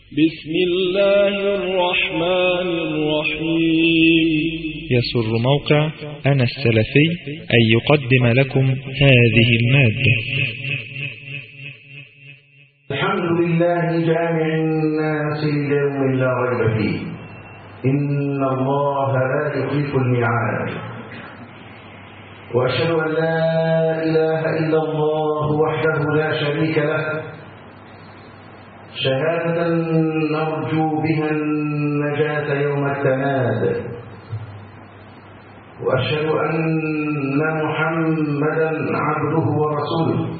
بسم الله الرحمن الرحيم. يسر موقع أنا السلفي أن يقدم لكم هذه المادة. الحمد لله جامع الناس ليوم لا ريب فيه، إن الله لا يخلف الميعاد، وأشهد أن لا إله إلا الله وحده لا شريك له، شهادة نرجو بها النجاة يوم التناد. وأشهد أن محمدا عبده ورسوله،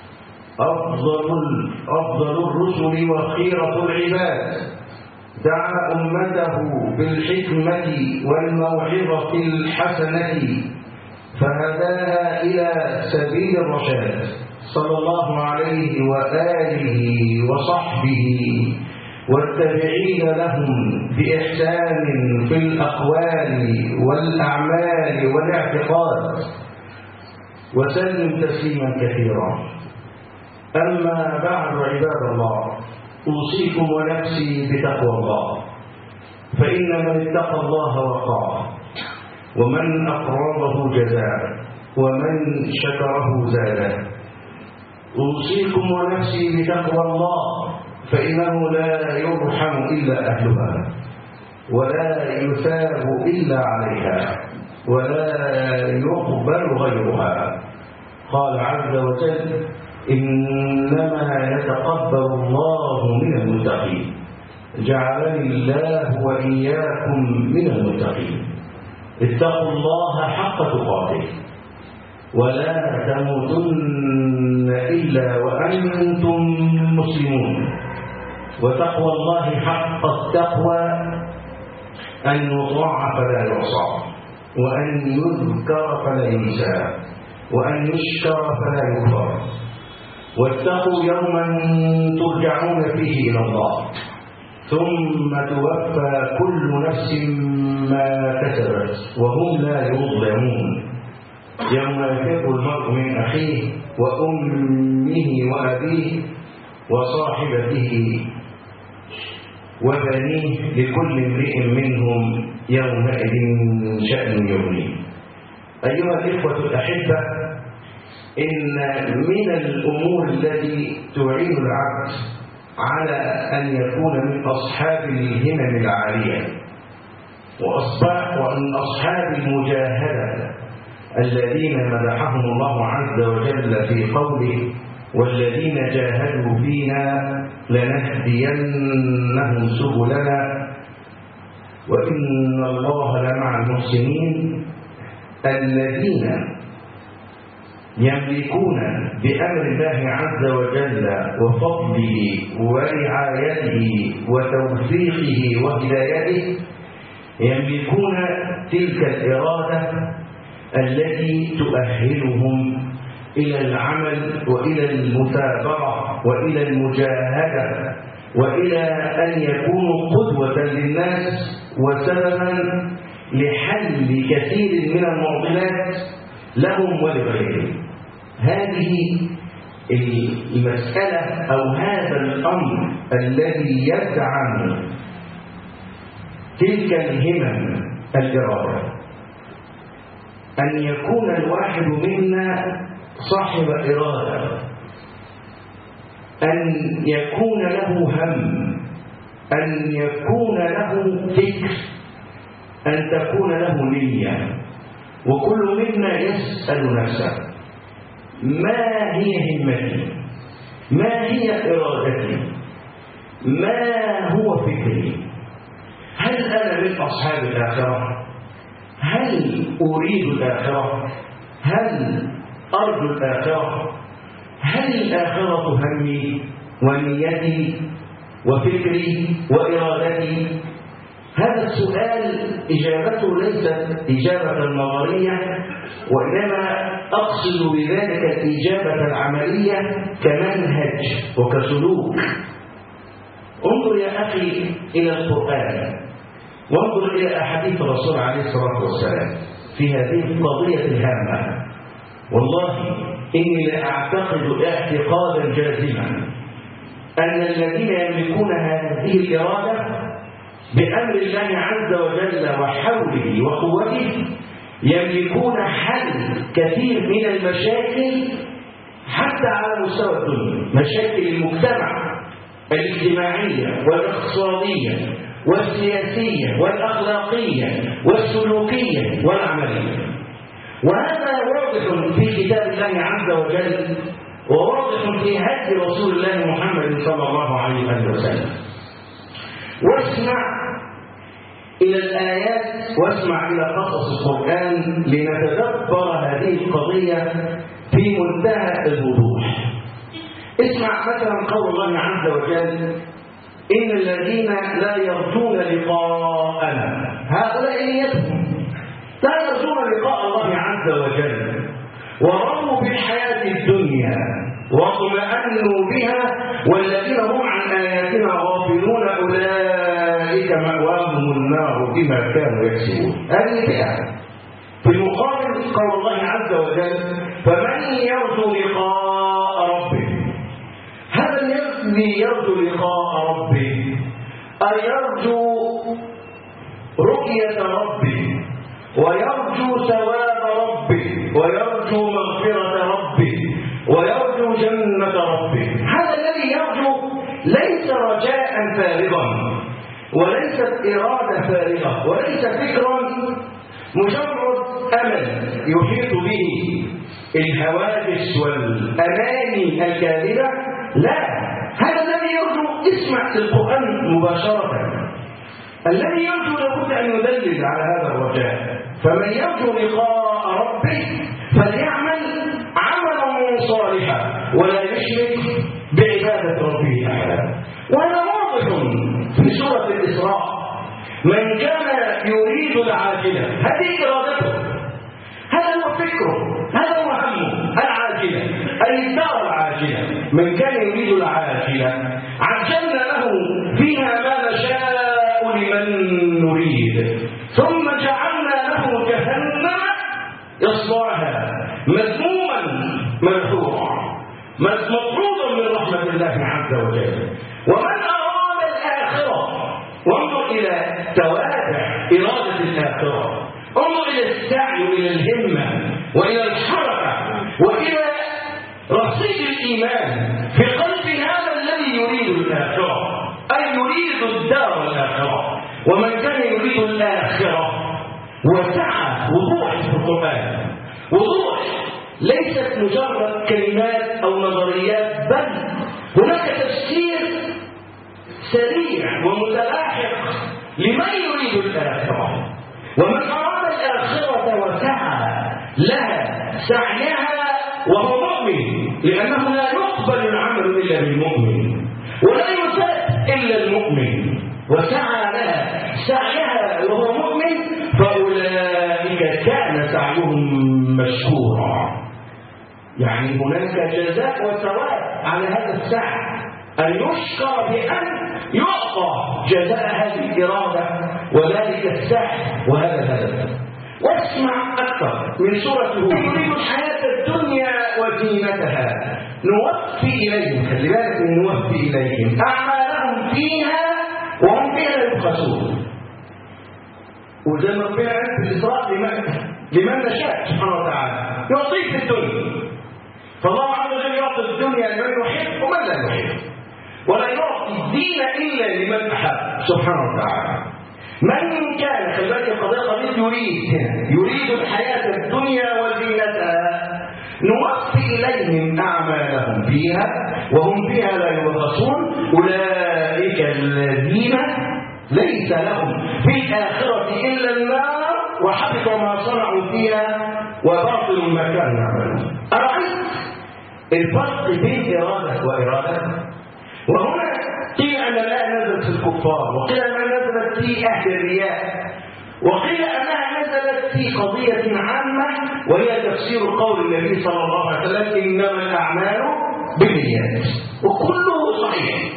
أفضل الرسل وخيرة العباد، دعا أمته بالحكمة والموعظة الحسنة فهداها إلى سبيل الرشاد، صلى الله عليه وآله وصحبه والتابعين لهم بإحسان في الأقوال والأعمال والاعتقاد، وسلم تسليما كثيرا. أما بعد، عباد الله، أوصيكم ونفسي بتقوى الله، فإن من اتقى الله وقاه، ومن أقربه جزاء، ومن شكره زاده. أوصيكم ونفسي بتقوى الله، فإنه لا يرحم إلا أهلها، ولا يثاب إلا عليها، ولا يقبل غيرها. قال عز وجل: إنما يتقبل الله من المتقين. جعلني الله وإياكم من المتقين. اتقوا الله حق تقاته، ولا تموتن إلا وأنتم مسلمون. وتقوى الله حق التقوى أن يطاع فلا يعصى، وأن يذكر فلا ينسى، وأن يشكر فلا يكفر. واتقوا يوما ترجعون فيه إلى الله، ثم توفى كل نفس ما كسبت وهم لا يظلمون. يوم يفر المرء من أخيه وأمه وأبيه وصاحبته وبنيه، لكل امرئ منهم يومئذ شأن يغنيه. أيها الإخوة الأحبة، إن من الأمور التي تعين العبد على أن يكون من أصحاب الهمم العالية ومن أصحاب المجاهدة الذين مدحهم الله عز وجل في قوله: والذين جاهدوا فينا لنهدينهم سبلنا وإن الله لمع المحسنين، الذين يملكون بأمر الله عز وجل وفضله ورعايته وتوفيقه وهدايته، يملكون تلك الإرادة التي تؤهلهم إلى العمل وإلى المثابرة وإلى المجاهدة، وإلى أن يكونوا قدوة للناس وسببا لحل كثير من المعضلات لهم ولغيرهم. هذه المسألة أو هذا الأمر الذي يدعم تلك الهمم الإرادة، أن يكون الواحد منا صاحب إرادة، أن يكون له هم، أن يكون له فكر، أن تكون له نية. وكل منا يسأل نفسه: ما هي همتي؟ ما هي إرادتي؟ ما هو فكري؟ هل أنا من أصحاب الآخرة؟ هل أريد الآخرة؟ هل أرجو الآخرة؟ هل الآخرة همي ونيتي وفكري وإرادتي؟ هذا السؤال إجابته ليست إجابة نظرية، وإنما أقصد بذلك الإجابة العملية كمنهج وكسلوك. انظر يا أخي إلى القرآن، وانظر إلى أحاديث الرسول عليه الصلاة والسلام في هذه القضية الهامة. والله إني لأعتقد اعتقادا جازما أن الذين يملكون هذه الإرادة بأمر الله عز وجل وحوله وقوته يملكون حل كثير من المشاكل حتى على مستوى الدنيا، مشاكل المجتمع الاجتماعية والاقتصادية والسياسية والأخلاقية والسلوكية والعملية. وهذا واضح في كتاب الله عز وجل وواضح في هدي رسول الله محمد صلى الله عليه وسلم. واسمع إلى الآيات واسمع إلى قصص القرآن لنتدبر هذه القضية في منتهى الوضوح. اسمع مثلا قول الله عز وجل: إن الذين لا يرجون لقاءنا، هؤلاء نيتهم لا يرجون لقاء الله عز وجل، ورضوا بالحياة الدنيا واطمأنوا بها والذين هم عن آياتنا غافلون أولئك مأواهم النار بما كانوا يكسبون. هذه فئة. في المقابل قول الله عز وجل: فمن يرجو لقاء ربه. هذا الذي يرجو لقاء ربه أيرجو رؤية ربه ويرجو ثواب ربه ويرجو مغفرة ربه ويرجو جنة ربه. هذا الذي يرجو ليس رجاء فارغا وليست إرادة فارغة وليس فكرا مجرد أمل يحيط به الهواجس والأماني الكاذبة. لا، هذا الذي يرجو اسمع القرآن مباشرة. الذي يرجو لابد أن يدلل على هذا الرجاء. فمن يرجو لقاء ربه فليعمل عملا صالحا ولا يشرك بعبادة ربه أحدا. وهذا واضح في سورة الإسراء: من كان يريد العاجلة، هذه إرادته، هذا هو فكره، هذا هو همه، العاجلة أي الدار العاجلة. من كان يريد العاجلة عجلنا له فيها ما نشاء لمن نريد ثم جعلنا له جهنم يصلاها مذموما مدحورا مطرودا من رحمة الله عز وجل. ومن أراد الآخرة، وانظر إلى توابع إرادة الآخرة، انظر إلى السعي وإلى الهمة وإلى الحركة وإلى رصيد الإيمان في قلب هذا الذي يريد الآخرة، أي يريد الدار الآخرة. ومن كان يريد الآخرة وسعى، وضوح في القرآن، وضوح ليست مجرد كلمات أو نظريات، بل هناك تفسير سريع ومتلاحق لمن يريد الآخرة. ومن أراد الآخرة وسعى لها سعيها وهو مؤمن، لأنه لا يقبل العمل إلا بالمؤمن ولا يثاب إلا المؤمن، وسعى لها سعيها وهو مؤمن فأولئك كان سعيهم مشكورا. يعني هناك جزاء وثواب على هذا السعي، أن يشكر بأن يعطى جزاء هذه الإرادة وذلك السعي وهذا الهدف. واسمع أكثر من سورة هود: يريد الحياة الدنيا وزينتها نوفي إليهم، خلي بالك من نوفي إليهم أعمالهم فيها وهم فيها لا يبخسون. وزي ما ربنا قال في الإسراء: لمن نشاء سبحانه وتعالى يعطيك في الدنيا. فالله عز وجل يعطي الدنيا لمن يحب ومن لا يحب، ولا يعطي الدين إلا لمن أحب سبحانه وتعالى. من كان، خلي بالك القضية يريد الحياة الدنيا وزينتها نوفي إليهم أعمالهم فيها وهم فيها لا يبخسون أولئك الذين ليس لهم في الآخرة إلا النار وحبط ما صنعوا فيها وباطل ما كانوا يعملون. أرأيت الفرق بين إرادة وإرادة؟ وهنا قيل أن الآية نزلت في الكفار، وقيل أنها نزلت في أهل الرياء، وقيل أنها نزلت في قضية عامة وهي تفسير قول النبي صلى الله عليه وسلم: إنما الأعمال بالنيات، وكله صحيح.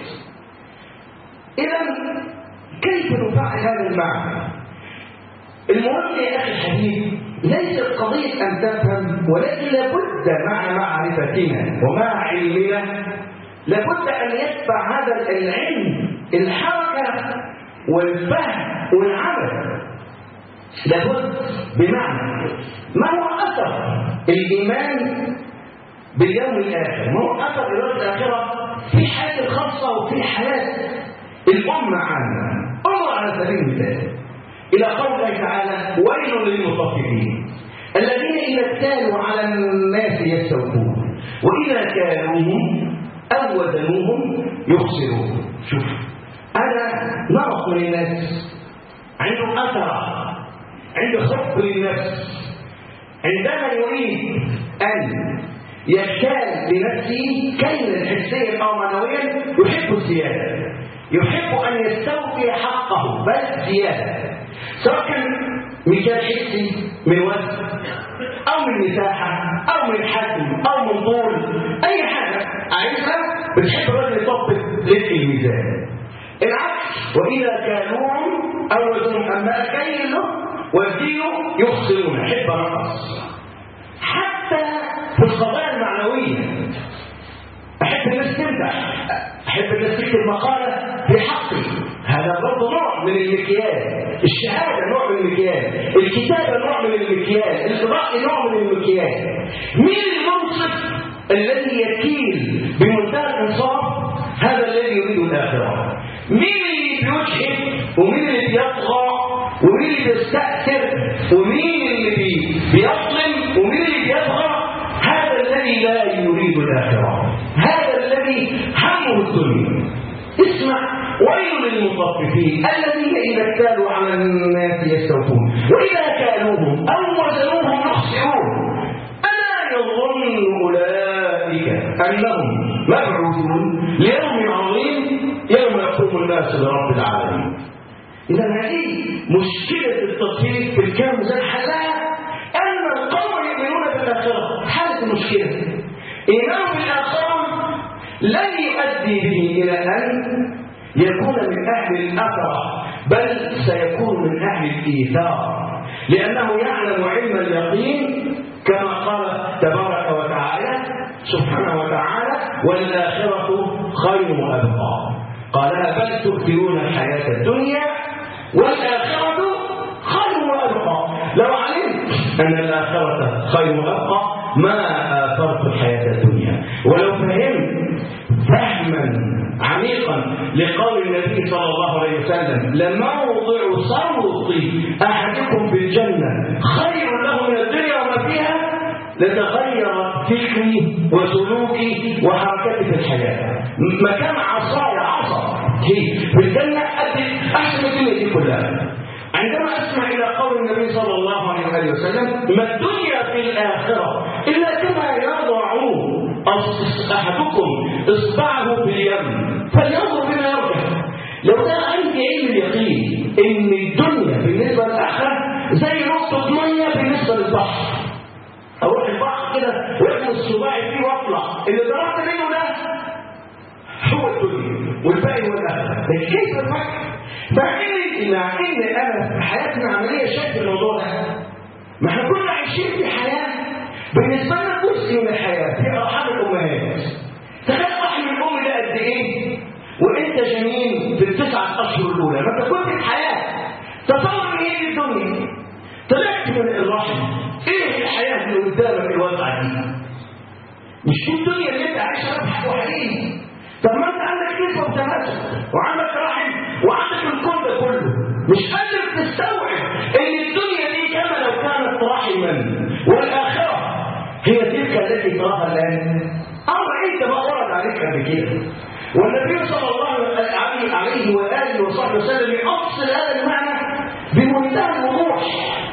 إذن كيف نفعل هذا المعنى؟ المهم يا أخي الحبيب ليست قضية أن تفهم، ولكن لابد مع معرفتنا ومع علمنا لابد أن يتبع هذا العلم الحركة والفهم والعمل. لابد بمعنى ما هو أثر الإيمان باليوم الآخر، ما هو أثر اليوم الآخرة في حياة الخاصة وفي حياة الأمة عامة. انظر على سبيل المثال إلى قول الله تعالى: ويل للمطففين الذين إذا اكتالوا على الناس يستوفون وإذا كالوهم أو وزنوهم يخسرون. شوف، أنا نمط من الناس عنده أثر، عنده حب للنفس، عندما يريد أن يكتال لنفسه كيلا حسيا أو معنويا يحب الزيادة، يحب أن يستوفي حقه بل زيادة، سواء كان مكان حسي من وزن أو من مساحة أو من حجم أو من طول، أي حاجة عايزها بتحب الرجل يطبق لك الميزان. العكس، وإذا كانوهم أو وزنهم أما كيله وزنه يخسرون، يحب الرقص. حتى في القضايا المعنوية أحب الناس تمدح، أحب الناس تكتب مقالة في حقي، هذا برضه نوع من المكيال. الشهادة نوع من المكيال، الكتابة نوع من المكيال، الرأي نوع من المكيال. مين المنصف الذي يكيل بمنتهى الإنصاف؟ هذا الذي يريد الآخرة. مين اللي بيجحد ومين اللي بيطغى ومين اللي بيستأثر ومين اللي بيظلم ومين اللي بيطغى؟ هذا الذي لا يريد الآخرة، هذا الذي همه الدنيا. اسمع: ويل للمطففين الذين إذا اكتالوا على الناس يستوفون وإذا كالوهم أو وزنوهم يخسرون. ألا يظن أولئك أنهم مبعوثون ليوم عظيم يوم يقوم الناس لرب العالمين. إذا هذه مشكلة التطبيق في الكون زي حلها أن القوم يؤمنون بالآخرة. حالة المشكلة إيمان بالآخرة لن يؤدي به إلى أن يكون من أهل الأثر، بل سيكون من أهل الإيثار، لأنه يعلم علم اليقين كما قال تبارك وتعالى سبحانه وتعالى: والآخرة خير وأبقى. قالها: بل تؤثرون الحياة الدنيا والآخرة خير وأبقى. لو علمت أن الآخرة خير وأبقى ما آثرت الحياة الدنيا. ولو فهمت فهما عميقا لقول النبي صلى الله عليه وسلم: لموضع صوت أحدكم في الجنة خير له من الدنيا وما فيها، لتغير فكري وسلوكي وحركتي في الحياة. مكان عصايا عصا في الجنة أحسن الدنيا دي كلها. عندما أسمع إلى قول النبي صلى الله عليه وسلم: ما الدنيا في الآخرة إلا كما يضع أحدكم إصبعه في اليم فلينظر بما يرجع. لو كان عندي علم اليقين إن الدنيا بالنسبة للآخرة زي نقطة مية بالنسبة للبحر، أروح البحر كده ويحمل صباعي فيه وأطلع، اللي ضربت منه ده هو الدنيا والباقي هو الآخرة. كيف الفكر؟ مع إن أنا في حياتنا عملية شايف الموضوع ده. ما احنا كنا عايشين في حياة بالنسبة لنا جزء من الحياة في أرحام الأمهات. تخيل رحم الأم ده قد إيه؟ وأنت جنين في ال9 أشهر الأولى، ما أنت كنت في حياة. تصور إن هي الدنيا طلعت من الرحم، إيه الحياة اللي قدامك الواسعة دي؟ مش دي الدنيا اللي أنت عايشها بحق وحديد. طب ما أنت عندك كيف وتناسب وعندك رحم وعندك الكون ده كله، مش قادر تستوعب ان الدنيا دي كما لو كانت رحما والاخره هي تلك التي تراها الان. امر انت ما ورد عليك قبل كده، والنبي صلى الله عليه واله وصحبه وسلم يفصل هذا المعنى بمنتهى الوضوح،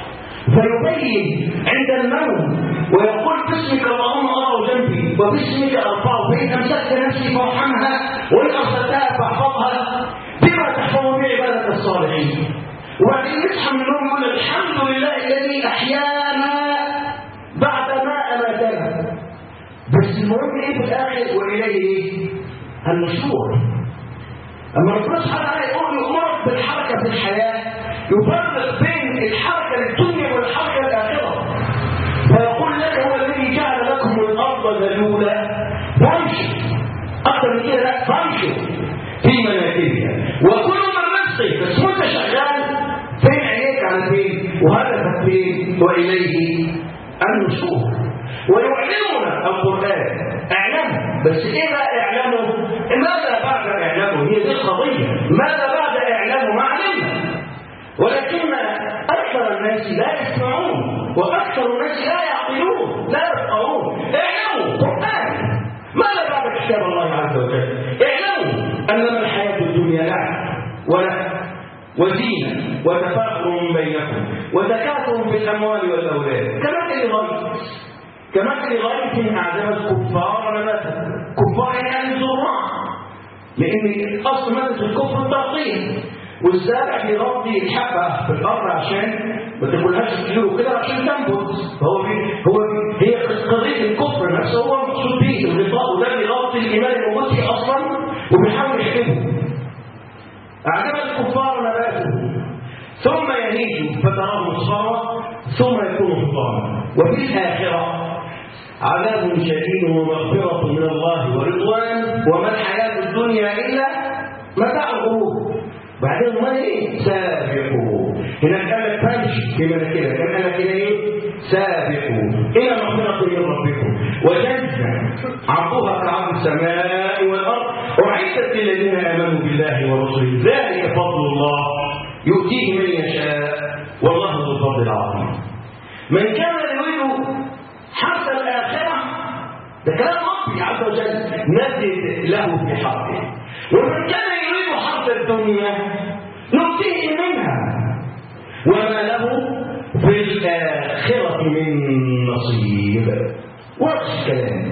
فيبين عند الموت ويقول: باسمك اللهم أضع جنبي وباسمك أرفعه، فإن أمسكت نفسي فارحمها وإن أرسلتها فاحفظها بما تحفظ به عبادك الصالحين. وبعدين يصحى من النوم يقول: الحمد لله الذي أحيانا بعد ما أماتنا. بس المهم إيه في الآخر؟ وإليه إيه؟ النشور. أما ربنا سبحانه وتعالى يقول يؤمرك بالحركة في الحياة، يفرق بين الحركة للدنيا والحركة الآخرة، فيقول لك: هو الذي جعل لكم الأرض ذلولا فامشوا. أكثر من كده لا، فامشوا في مناكبها وكلوا من رزقه. بس وانت شغال فين عينيك على فين وهدفك فين؟ واليه النشور. ويعلمنا القرآن اعلموا. بس ايه بقى اعلموا؟ ماذا بعد اعلموا؟ هي دي القضية. ماذا بعد اعلموا؟ ما علمنا، ولكن اكثر الناس لا يسمعون واكثر الناس لا يعقلون لا يفقهون. اعلموا قرآن. ماذا بعد كتاب الله عز وجل؟ اعلموا انما الحياة الدنيا لعب ولهو وزينة وتفاخر بينكم وتكاثر في الاموال والاولاد كمثل غيث أعجب الكفار نباتا. كفار يعني الزراع، لأن أصل مادة الكفر التغطية، والزارع بيغطي الحبة في الأرض عشان ما تاكلهاش كتير وكده عشان تنبت. هي قضية الكفر نفسه هو مقصود به الغطاء، وده بيغطي الإيمان الموجود فيه أصلا وبيحاول يحكمه. أعجب الكفار نباته ثم يهيج فتراه مصفرا ثم يكون حطاما. وفي الآخرة عذاب شديد ومغفرة من الله ورضوان وما الحياة الدنيا إلا متاع الغرور. بعدين ما ايه؟ سابقوا. هناك قال لك فامشوا في مناكبها، كان قال لك ايه؟ سابقوا إلى مغفرة من ربكم وجنة عرضها كعرض السماء والأرض أعدت للذين آمنوا بالله ورسوله ذلك فضل الله يؤتيه من يشاء والله ذو الفضل العظيم. من كان يريد حرث الآخرة، ده كلام ربي عز وجل، نزد له في حقه. ومن كان يريد حرث الدنيا نؤتيه منها وما له في الآخرة من نصيب. واضح الكلام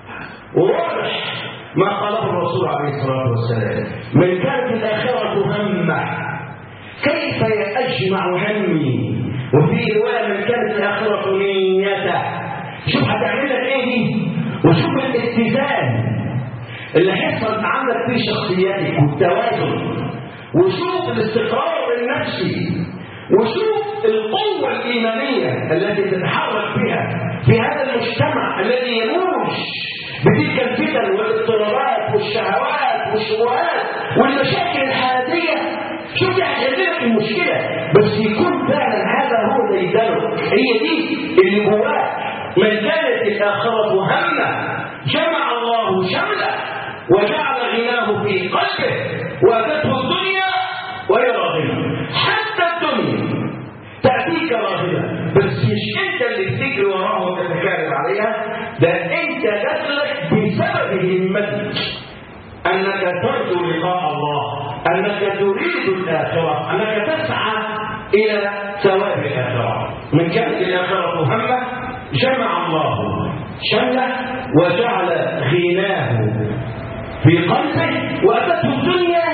وواضح ما قاله الرسول عليه الصلاة والسلام: من كانت الآخرة همه كيف أجمع همي. وفي رواية: من كانت الآخرة نيته. شوف هتعمل لك ايه دي، وشوف الاتزان اللي هيحصل عندك في شخصيتك والتوازن، وشوف الاستقرار النفسي، وشوف القوة الإيمانية التي تتحرك بها في هذا المجتمع الذي يموج بتلك الفتن والاضطرابات والشهوات والشبهات والمشاكل الحياتية. شوف هيحل لك المشكلة، بس يكون فعلا هذا هو ديدنك، هي دي اللي جواك. من كانت الآخرة همه جمع الله شمله وجعل غناه في قلبه وأتته الدنيا وهي راغمة. حتى الدنيا تأتيك راغمة، بس مش أنت اللي بتجري وراها وتتكالب عليها، ده أنت دخلك بسبب همتك أنك ترجو لقاء الله، أنك تريد الآخرة، أنك تسعى إلى ثواب الآخرة. من كانت الآخرة همه جمع الله شمله وجعل غناه في قلبه وأتته الدنيا.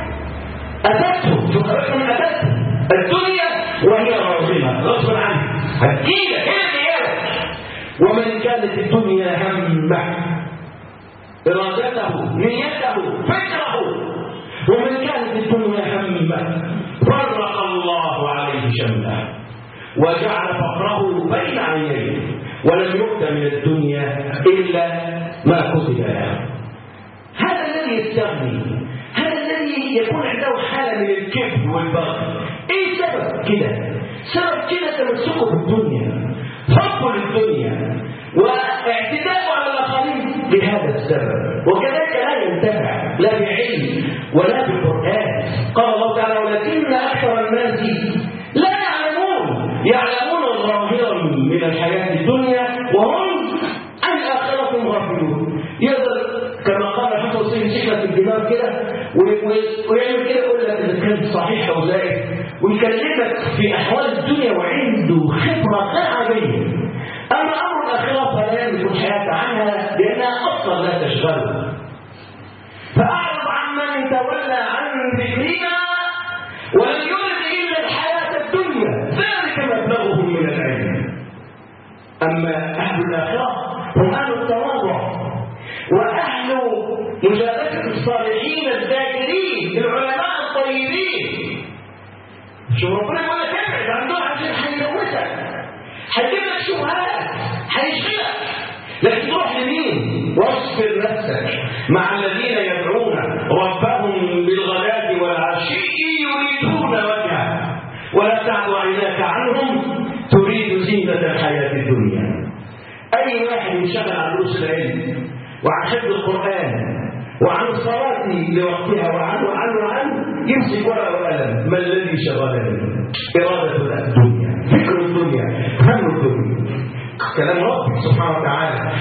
أتته الدنيا وهي راغمة غصبا عنه، هتجيلك هي. ومن كانت الدنيا همه إرادته نيته فكره، ومن كانت الدنيا همه فرق الله عليه شمله وجعل فقره بين عينيه ولم يؤت من الدنيا إلا ما كتب له. هذا الذي يستغني، هذا الذي يكون عنده حالة من الكبر والبغي. ايه سبب كده؟ سبب كده تمسكه بالدنيا، حبه للدنيا واعتداءه على الآخرين بهذا السبب. وكذلك لا ينتفع لا بعلم ولا بالقرآن. قال الله تعالى: ولكن أكثر الناس لا يعلمون ظاهرا من الحياة الدنيا وهم عن الآخرة غافلون. يقدر كما قال حسن حسين شكلة الدماغ كده ويعمل كده، يقول لك إذا كانت صحيح أو زائد، ويكلمك في أحوال الدنيا وعنده خبرة غير عادية. أما أمر الآخرة فلا يملك الحياة عنها لأنها أصلا لا تشغله. فأعرض عمن تولى عن ذكرنا ولم يرد إلا الحياة الدنيا ذلك مبلغهم من العلم. أما أهل الآخرة هم أهل التواضع وأهل مجالسة الصالحين الذاكرين العلماء الطيبين. شو ربنا يقول لك ابعد عن دول عشان هيلوثك، هيجيب لك شبهات، هيشغلك. لكن تروح لمين؟ واصبر نفسك مع الذين يريدون وجهه ولا تعد عيناك عنهم تريد زينة الحياة الدنيا. أي واحد ينشغل عن دروس العلم وعن حفظ القرآن وعن الصلاة لوقتها وعن يمسك ورقة وقلم. ما الذي شغلني؟ إرادة الدنيا، فكر الدنيا، هم الدنيا. كلام ربي سبحانه وتعالى.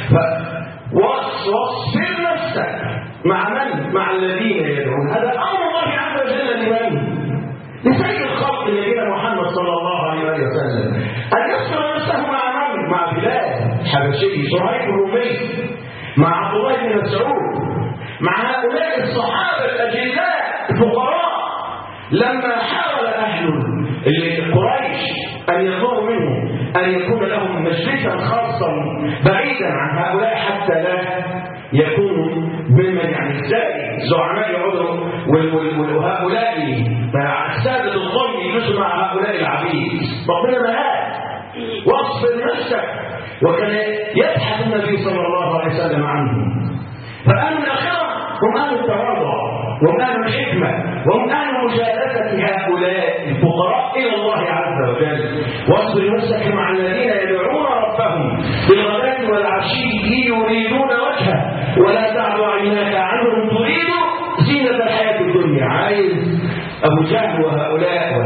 واصبر نفسك مع من؟ مع الذين يدعون. هذا أمر الله عز وجل لمن؟ لسيد الخلق نبينا محمد صلى الله عليه وسلم أن يصبر نفسه مع من؟ مع بلال حبشي، صهيب الرومي، مع عبد الله بن مسعود، مع هؤلاء الصحابة الأجلاء الفقراء. لما حاول أهل قريش أن يطلبوا منهم أن يكون لهم مجلسا خاصا بعيدا عن هؤلاء حتى لا يكونوا ممن يعني ازاي زعماء يعودوا وهؤلاء السادة الظلم يجلسوا مع هؤلاء العبيد. ربنا مهاد واصبر نفسك. وكان يبحث النبي صلى الله عليه وسلم عنهم. فأهل الآخرة هم أهل التواضع وهم أهل الحكمة وهم أهل مجالسة هؤلاء الفقراء إلى الله عز وجل. واصبر نفسك مع الذين يدعون ربهم بالغداة والعشي يريدون وجهه ولا تعد عيناك عنهم تريد زينة الحياة الدنيا. عايز أبو جهل وهؤلاء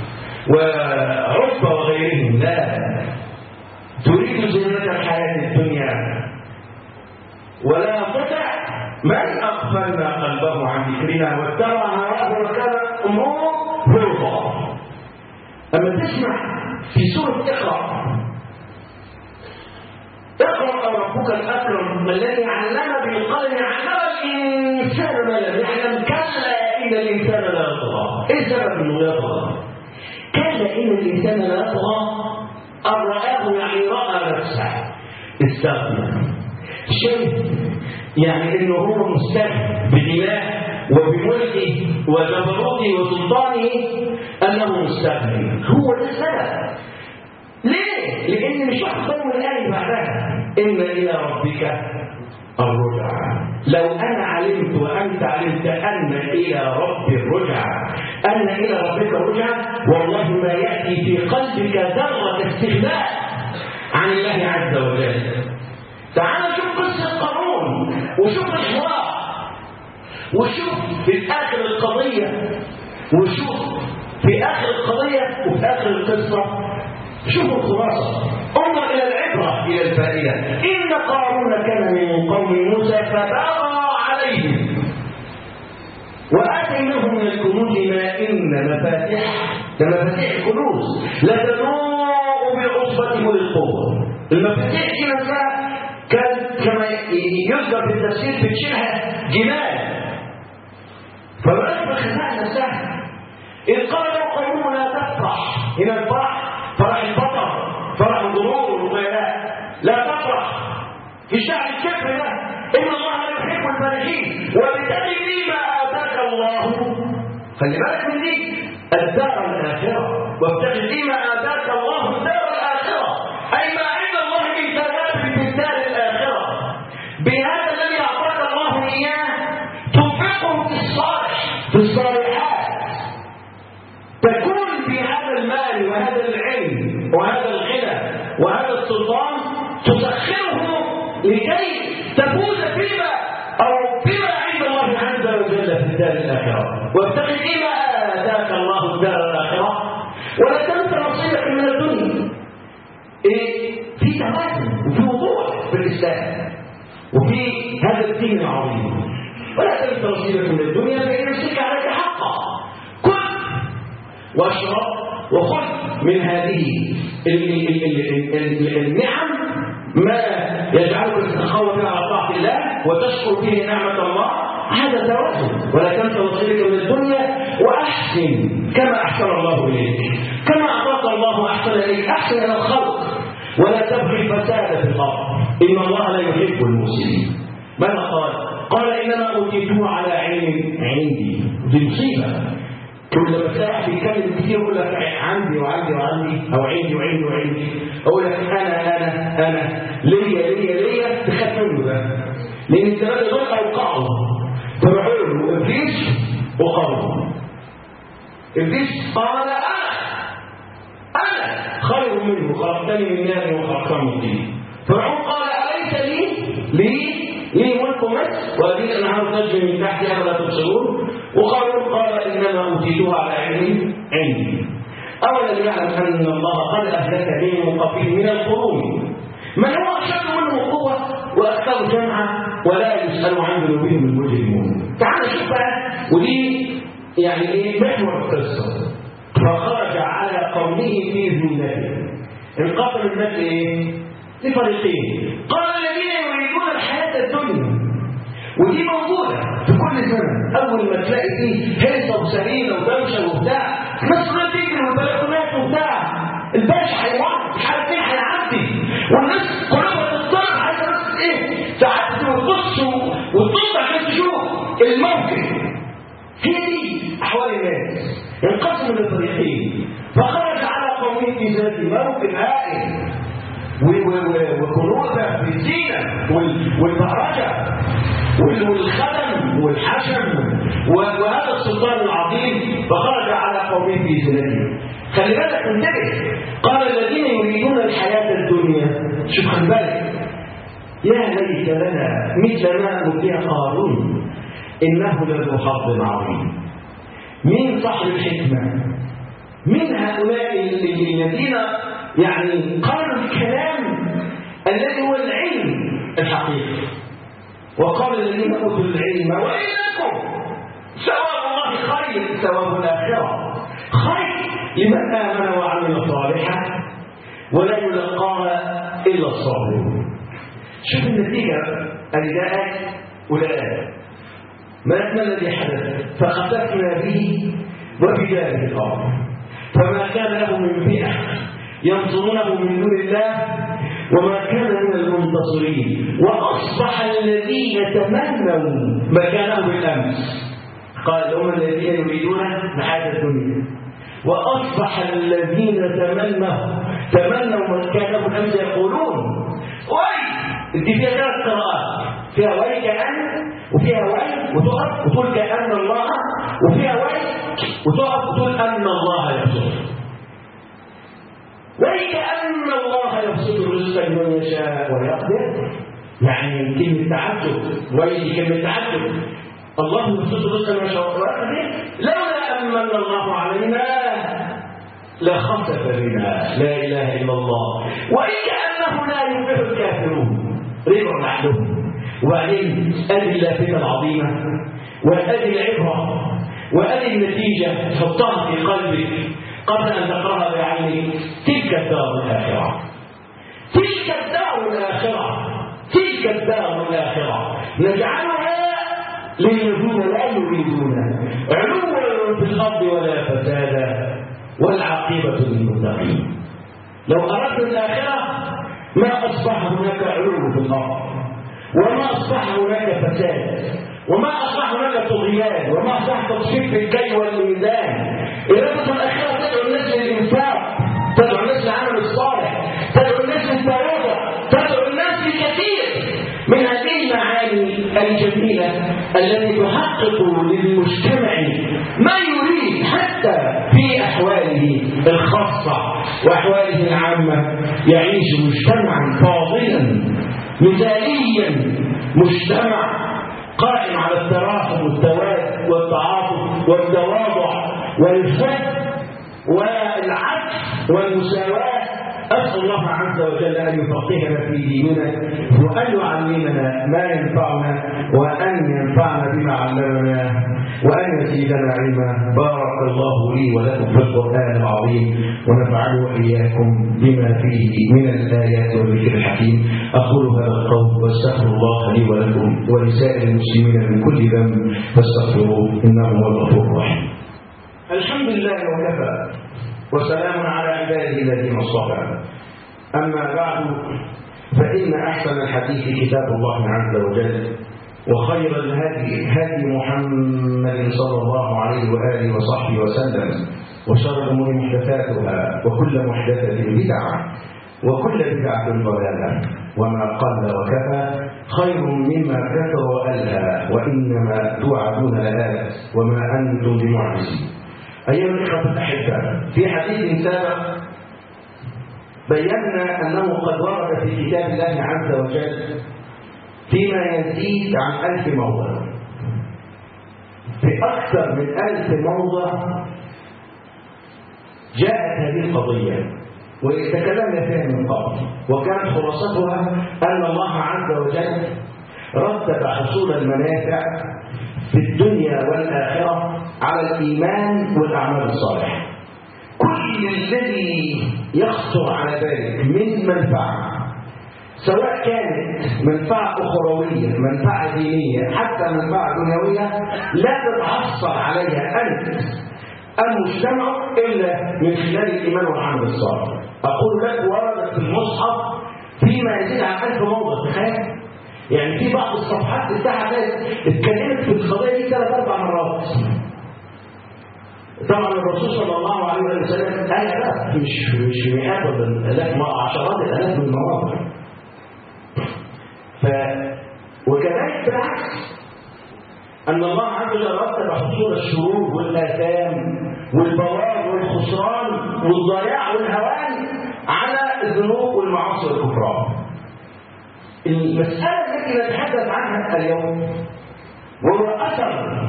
وعتبة وغيرهم، لا، تريد زينة الحياة الدنيا ولا تطع من أغفلنا قلبه عن ذكرنا واتبع هواه وكان أمره فرطا. أما تسمع في سورة اقرأ ربك الأكرم الذي علم بالقلم علم الإنسان ما لم يعلم كلا إن الإنسان لا يطغى. إيه السبب إنه يطغى؟ كلا إن الإنسان لا يطغى أن رآه يعني رأى نفسه استغنى. شيء يعني إنه هو مستغني بإله وبملكه وجبروته وسلطانه أنه مستغني. هو ده السبب. ليه؟ لأن مش واحد من الآية بعدها إن إلى ربك الرجعة. لو أنا علمت وأنت علمت أن إلى رب الرجعة، أن إلى ربك الرجعة، والله ما يأتي في قلبك ذرة استغناء عن الله عز وجل. تعال شوف قصة قارون وشوف الحوار وشوف في آخر القضية وشوف في آخر القضية وفي آخر القصة. شوفوا الخلاصة، انظر إلى العبرة إلى الفائدة. إن قارون كان من قوم موسى فبغى عليهم وآتيناه من الكنوز ما إن مفاتيح الكنوز لتنوء بالعصبة أولي القوة. المفاتيح دي نفسها كان كما يذكر في التفسير بتشيلها جمال. فبالك بخزائن نفسها. إذ قال له قومه لا تفرح. هنا الفرح فرح البطر، فرح الغرور والغيرات. لا تفرح في شعر الكفر ده. إن الله لا يحب الفرحين وابتغ فيما آتاك الله. خلي بالك من دي الدار الآخرة. وابتغ فيما آتاك الله الدار الآخرة، أي ما عند الله من ثواب في الدار الآخرة. بهذا الذي أعطاك الله إياه تنفقه في الصالحات. تكون في هذا المال وهذا العلم وهذا الغنى وهذا السلطان تسخره لكي تفوز فيما عند الله عز وجل في الدار الآخرة. وابتغ فيما آتاك الله الدار الآخرة ولا تنس نصيبك من الدنيا. في توازن وفي وضوح في الإسلام وفي هذا الدين العظيم. ولا تنس نصيبك من الدنيا فإن يمسك عليك حقا. كل واشرب وخذ من هذه النعم ما يجعلك تتخوف على طاعة الله وتشكر فيه نعمة الله. هذا توازن. ولا تنس نصيبك من الدنيا وأحسن كما أحسن الله إليك. كما أعطاك الله أحسن إليك، أحسن إلى الخلق. ولا تبغي الفساد في الأرض إن الله لا يحب المفسدين. ماذا قال؟ قال إنما أوتيته على علم عندي. دي مصيبة. كل مساحة بيتكلم كتير يقول لك عندي وعندي وعندي أو عندي وعندي وعندي. أقول لك أنا ليا تخاف منه ده. لأن الثلاثة دول أوقعوا فرعون وإبليس وقارون. إبليس قال أنا خير منه، خلقتني من نار وخلقته من طين. فرعون قال أليس لي ملك مصر وهذه الأنهار تجري من تحتها ولا تبصرون؟ وقارون قال إنما أوتيتها على علم عندي. أولا يعلم أن الله قد أهلك بهم قبيل من القرون من هو أشد منه قوة وأكثر جمعا ولا يسأل عن ذنوبهم المجرمون. تعال شوف بقى، ودي يعني إيه محور القصة. فخرج على قومه في ذمته. انقسم الناس إيه؟ لفريقين. قال الذين يريدون الحياة الدنيا، ودي موجودة في كل سنة. أول ما تلاقي فيه هيصة وسرينة ودوشة وبتاع، الناس كلها تجري والبلكونات وبتاع، الباشا هيوقف مش عارف مين هيعدي، والناس كلها بتضطر عايزة بس إيه تعدي وتبص وتبص عشان تشوف الموقف. هي دي أحوال الناس. انقسموا لفريقين. فخرج على قومه في ذات موقف هائل وكنوزة في الزينة والبهرجة والخدم والحشم وهذا السلطان العظيم. فخرج على قومه في زينته. خلي بالك انتبه، قال الذين يريدون الحياة الدنيا. شوف خلي بالك، يا ليت لنا مثل ما أوتي قارون إنه لذو حظ عظيم. مين صاحب الحكمة؟ من هؤلاء الذين يعني قالوا الكلام الذي هو العلم الحقيقي. وقال الذين أوتوا العلم وإنكم ثواب الله خير، ثواب الآخرة خير لمن آمن وعمل صالحا ولا يلقاها إلا الصابرون. شوف النتيجة الجاءت ولا ما الذي حدث؟ فخسفنا به وبداره الأرض فما كان له من فئة ينصرونه من دون الله وما كان من المنتصرين. وأصبح الذين تمنوا مكانه بالأمس، قال هم الذين يريدون الحياة الدنيا، وأصبح الذين تمنوا مكانه بالأمس يقولون دي فيها ثلاث قراءات، فيها وي كأن، وفيها وي وتقف وتقول كأن الله، وفيها وي وتقف وتقول أن الله يبسط. وي كأن الله يبسط الرزق لمن يشاء ويقدر، يعني كلمة تعجب، وي كلمة تعجب. الله يبسط الرزق لمن يشاء ويقدر لولا أمن الله علينا لخسف بنا. لا إله إلا الله. وإن كأنه لا يفلح الكافرون، رجعوا لحدهم. وبعدين أدي اللافتة العظيمة وأدي العبرة وأدي النتيجة تحطها في قلبك قبل أن تقرأها بعينك. تلك الدار الآخرة، تلك الدار الآخرة، تلك الدار الآخرة نجعلها للذين لا يريدون علوا في الأرض ولا فسادا والعاقبة للمتقين. لو أردت الآخرة ما أصبح هناك علو في الأرض، وما أصبح هناك فساد، وما أصبح هناك طغيان، وما أصبح تصفيف في الكي والميزان. إرادة الآخرة تدعو الناس للإنفاق، تدعو الناس للعمل الصالح، تدعو الناس للتواضع، تدعو الناس لكثير من هذه المعاني الجميلة التي تحقق للمجتمع ما يريد حتى في أحواله الخاصة وأحواله العامة. يعيش مجتمعا فاضلا مثاليا، مجتمع قائم على التراحم والتواد والتعاطف والتواضع والفهم والعدل والمساواة. أسأل الله عز وجل أن يفقهنا في ديننا وأن يعلمنا ما ينفعنا وأن ينفعنا بما علمنا وأن يزيدنا علما. بارك الله لي ولكم في القرآن العظيم ونفعني وإياكم بما فيه من الآيات والذكر الحكيم. أقول هذا القول واستغفر الله لي ولكم ولسائر المسلمين من كل ذنب فاستغفروه إنه هو الغفور الرحيم. الحمد لله وكفى وسلام على عباده الذين اصطفى. أما بعد، فإن أحسن الحديث كتاب الله عز وجل، وخير الهدي هدي محمد صلى الله عليه وآله وصحبه وسلم، وشر الأمور محدثاتها وكل محدثة بدعة وكل بدعة ضلالة، وما قل وكفى خير مما كثر وألهى، وإنما توعدون لآت وما أنتم بمعجزين. أيها الإخوة الأحباء، في حديث سابق بينا أنه قد ورد في كتاب الله عز وجل فيما يزيد عن 1000 موضع، في أكثر من 1000 موضع جاءت هذه القضية وتكلمنا فيها من قبل، وكانت خلاصتها أن الله عز وجل رتب حصول المنافع في الدنيا والآخرة على الإيمان والأعمال الصالحة. كل الذي يخطر على بالك من منفعة، سواء كانت منفعة أخروية، منفعة دينية، حتى منفعة دنيوية، لا تتحصل عليها أنت المجتمع إلا من خلال الإيمان والعمل الصالح. أقول لك وردت في المصحف فيما يزيد عن 1000 موضع. تخيل يعني في بعض الصفحات بتاعها اتكلمت في القضية دي 3-4 مرات. طبعا الرسول صلى الله عليه وسلم قال لا، مش مئات ولا آلاف، عشرات الآلاف من المواضع. وكذلك بالعكس أن الله عز وجل رتب حصول الشرور والآثام والبوار والخسران والضياع والهوان على الذنوب والمعاصي والكفران. المسألة التي نتحدث عنها اليوم وهو أثر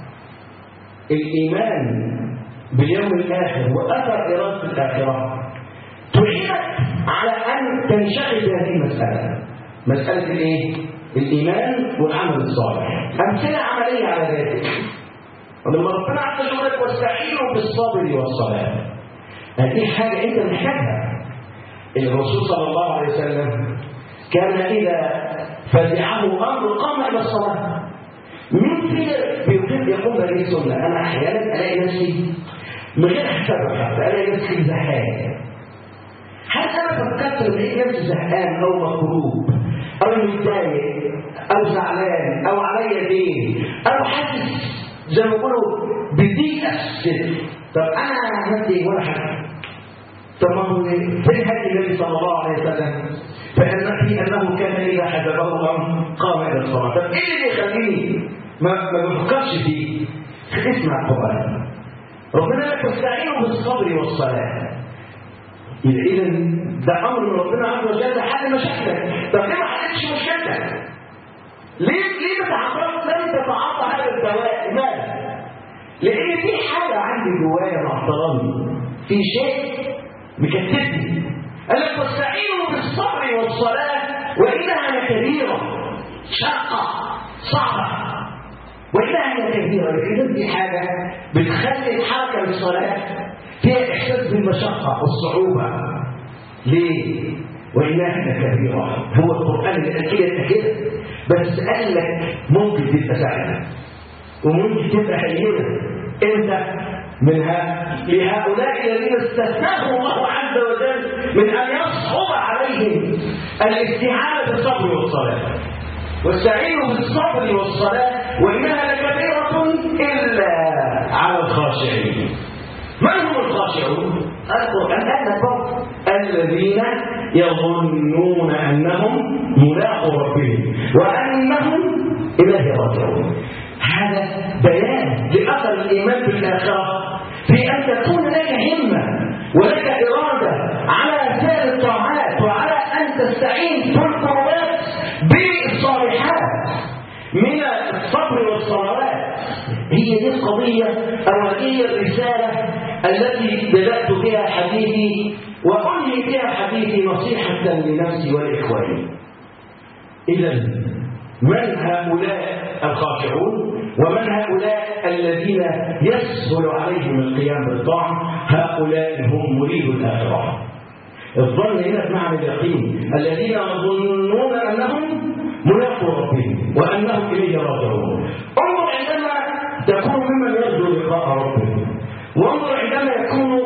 الإيمان باليوم الآخر وأثر إرادة الآخرة، تعينك على أن تنشغل بهذه المسألة، مسألة الإيه؟ الإيمان والعمل الصالح. أمثلة عملية على ذلك، ولما ربنا عز وجل يقول لك واستعينوا بالصبر والصلاة، هذه حاجة أنت محتاجها. الرسول صلى الله عليه وسلم كان إذا فزعه أمر قام إلى الصلاة. مين فينا بيحب يقوم بهذه السنة؟ أنا أحيانا ألاقي نفسي من غير حساب حتى ألاقي نفسي زهقان. حتى أنا فكرت لقيت نفسي زهقان أو مكروب أو متضايق أو زعلان أو عليا دين أو حاسس زي ما بيقولوا بضيق الصدر. طب أنا عملت إيه ولا حاجة؟ طب ما هو فين هدي النبي صلى الله عليه وسلم؟ في أنه كان إذا حجبه الأمر قام إلى الصلاة. طب إيه اللي يخليني ما بفكرش فيه؟ اسمع القرآن. ربنا لك واستعينوا بالصبر والصلاة. إذا ده أمر من ربنا عز وجل حل مشاكلك. طب ليه ما حلتش مشكلتك؟ ليه بتعرف لن تتعاطى هذا الدواء؟ لماذا؟ لأن في حاجة عندي جوايا مع احترامي، في شيء مكتبني. قال لك واستعينوا بالصبر والصلاة وإنها لكبيرة، شاقة صعبة، وإنها لكبيرة. لأن دي حاجة بتخلي الحركة للصلاة فيها إحساس بالمشقة والصعوبة. ليه؟ وإنها لكبيرة. هو القرآن اللي أكيد كده، بس قال لك ممكن تبقى سهلة وممكن تبقى هينة. أنت منها لهؤلاء الذين استثناهم الله عز وجل من أن يصعب عليهم الاستعانة بالصبر والصلاة. واستعينوا بالصبر والصلاة وإنها لكبيرة إلا على الخاشعين. من هم الخاشعون؟ القرآن قال لك الذين يظنون أنهم ملاقو ربهم وأنهم إليه راجعون. هذا بيان لأثر الإيمان بالآخرة في أن تكون لك همة ولك إرادة على فعل الطاعات وعلى أن تستعين في القربات بالصالحات من الصبر والصلوات. هي دي القضية أو هي الرسالة التي بدأت بها حديثي وأنهي بها حديثي نصيحة لنفسي ولإخواني. إذا من هؤلاء الخاشعون ومن هؤلاء الذين يسهل عليهم القيام بالطاعة؟ هؤلاء هم مريدو الآخرة. الظن هنا بمعنى اليقين، الذين يظنون أنهم ملاقو ربهم وأنهم إليه راجعون. انظر عندما تكون ممن يرجو لقاء ربهم، وانظر عندما يكون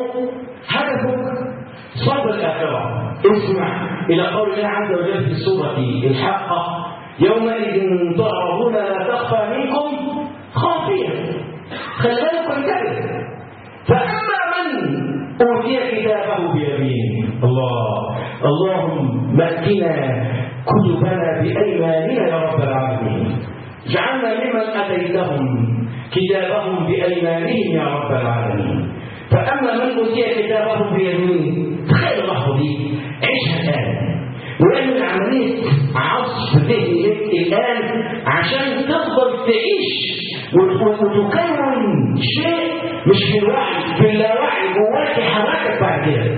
هدفك صلب الآخرة. اسمع إلى قول الله عز وجل في سورة الحاقة: يومئذ تعرضون لا تخفى منكم خافية. خلي بالكم انتبه. فأما من أوتي كتابه بيمينه، اللهم ائتنا كتبنا بأيماننا يا رب العالمين. جعلنا ممن أتيتهم كتابهم بأيمانهم يا رب العالمين. أوتي كتابه بيمينه. تخيل اللحظة دي، عيشها الآن ويعمل عملية عصف ذهني لك الآن عشان تفضل تعيش وتكون شيء مش في الوعي، في اللاوعي جواك يحركك بعد كده.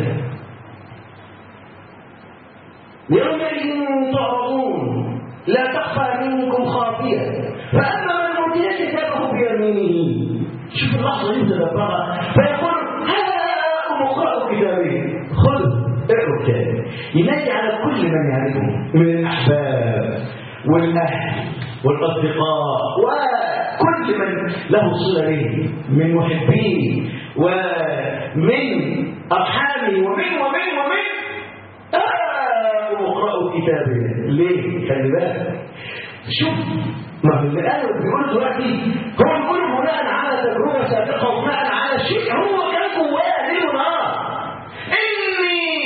يومئذ تعرضون لا تخفى منكم خافية فأما من أوتي كتابه بيمينه. شوف اللحظة دي متدبرة فيقول هاؤم اقرأوا كتابي، خذوا اقرأوا كتابي. ينادي على كل من يعرفه من الأحباب والأهل والأصدقاء وكل من له صلة به من محبيه ومن أرحامه ومن اقرأوا كتابي. ليه؟ خلي بالك، شوف ما هو اللي قاله بيقول دلوقتي هو بيقول بناء على تجربة سابقة وبناء على شيء هو كان جواه ليل ونهار. إني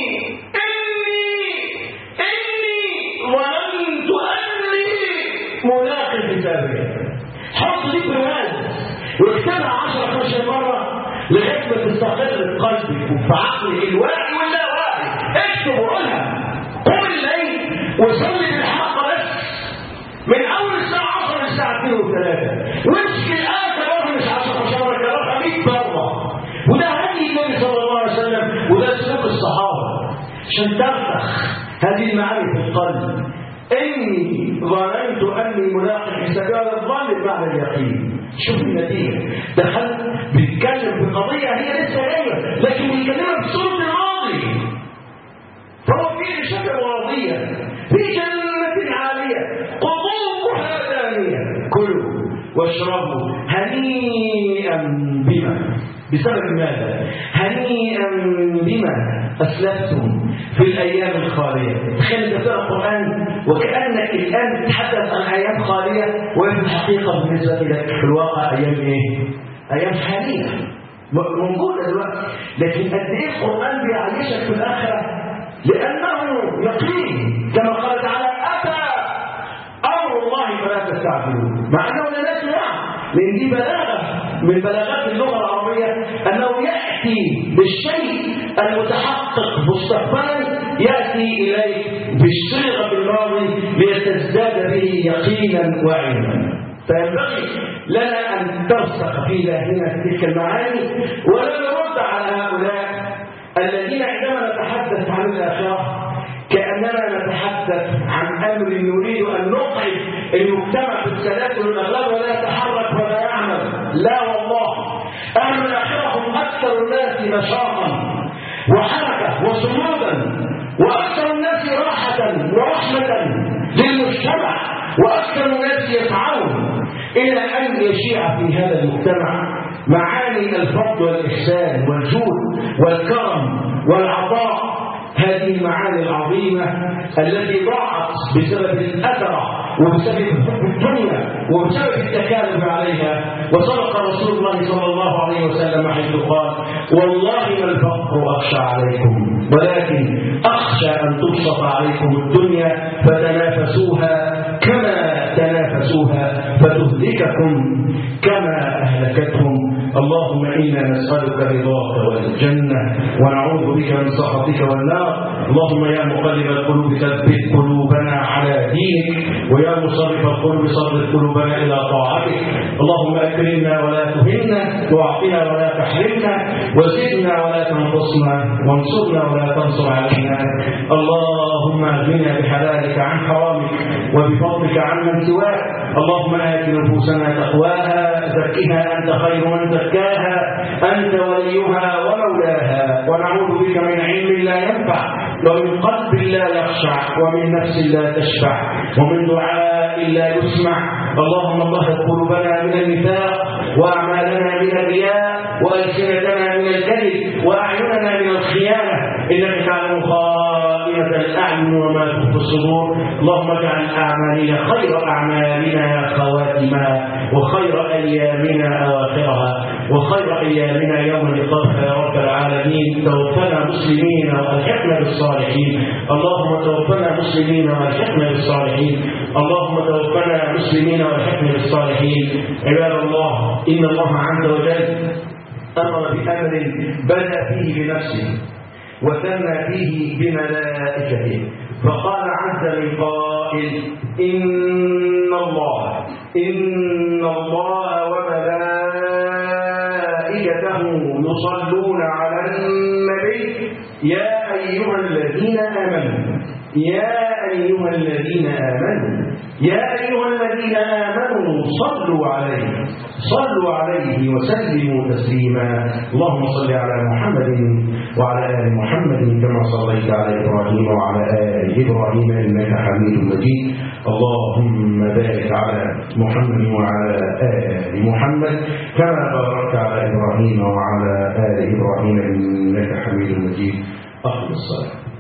ظننت أني ملاق حسابي. حط دي برواز واكتبها 10-15 مرة لغاية ما تستقر في قلبك وفي عقلك الواعي واللاواعي. اكتب وقولها. قم الليل وصلي بالحق بس من أول الساعة 10 للساعة 2 و3 وامسك الآية برضه مش 10 مرة كررها 100 مرة. وده هدي النبي صلى الله عليه وسلم وده سلوك الصحابة عشان ترسخ هذه المعاني في القلب. إني ظننت أني ملاق حسابي. هذا الظن بمعنى اليقين. شوف النتيجة، دخلت بيتكلم بقضية هي لسه جاية لكن بيتكلمها بصورة الماضي. فهو في شكل راضية في جنة عالية قطوفها دانية كلوا واشربوا هنيئا بما. بسبب ماذا؟ هنيئا بما أسلفتم في الأيام الخالية. تخيل تقرأ القرآن وكأنك الآن تتحدث عن أيام خالية وفي الحقيقة بالنسبة لك في الواقع أيام إيه؟ أيام حالية موجودة دلوقتي. لكن قد إيه القرآن بيعيشك في الآخرة؟ لأنه يقين كما قال تعالى أتى أمر الله فلا تستعجلوه. مع أنه لا نسمع لأن دي بلاغة من بلاغات اللغة العربية أنه يأتي بالشيء المتحقق مستقبلا يأتي إليك بالصيغة الماضي ليتزداد به يقينا وعلما. فينبغي لنا أن ترسخ في ذهننا تلك المعاني ولا نرد على هؤلاء الذين عندما نتحدث عن الآخرة كأننا نتحدث عن أمر نريد أن نقعد المجتمع بالسلاسل والأغلال ولا يتحرك ولا يعمل. لا والله، أهل الآخرة هم أكثر الناس نشاطا وحركة وصمودا وأكثر الناس راحة ورحمة للمجتمع وأكثر الناس يسعون إلى أن يشيع في هذا المجتمع معاني الفضل والإحسان والجود والكرم والعطاء. هذه المعاني العظيمة التي ضاعت بسبب الأثرة وبسبب حب الدنيا وبسبب التكالب عليها. وصدق رسول الله صلى الله عليه وسلم حيث قال والله ما الفقر أخشى عليكم ولكن أخشى أن تبسط عليكم الدنيا فتنافسوها كما تنافسوها فتهلككم كما أهلكتهم. اللهم إنا نسألك رضاك والجنة ونعوذ بك من سخطك والنار. اللهم يا مقلب القلوب ثبت قلوبنا على دينك ويا مصرف القلوب صرف قلوبنا إلى طاعتك. اللهم أكرمنا ولا تهنا واعطنا ولا تحرمنا وزدنا ولا تنقصنا وانصرنا ولا تنصر علينا. اللهم اغننا بحلالك عن حرامك وبفضلك عن من سواك. اللهم آت نفوسنا تقواها زكها أنت خير من زكاها أنت وليها ومولاها. ونعوذ بك من علم لا ينفع ومن قلب لا يخشع ومن نفس لا تشبع ومن دعاء لا يسمع. اللهم طهر قلوبنا من النفاق وأعمالنا من الرياء وألسنتنا من الكذب وأعيننا من الخيانة إنك تعلم خائنة الأعين وما تخفي الصدور. اللهم اجعل أعمالنا خير أعمالنا خواتمها وخير أيامنا أواخرها وخير أيامنا يوم لقاءك يا رب العالمين. توفنا مسلمين والحقنا بالصالحين. اللهم توفنا مسلمين والحقنا بالصالحين. اللهم توفنا مسلمين والحقنا بالصالحين. عباد الله إن الله عز وجل أمر بأمر بدأ فيه بنفسه وثنى فيه بملائكته، فقال عز من قائل: إن الله وملائكته يصلون على النبي يا أيها الذين آمنوا صلوا عليه وسلموا تسليما. اللهم صل على محمد وعلى آل محمد كما صليت على إبراهيم وعلى آل إبراهيم إنك حميد مجيد. اللهم بارك على محمد وعلى آل محمد كما باركت على إبراهيم وعلى آل إبراهيم إنك حميد مجيد. أقم الصلاة.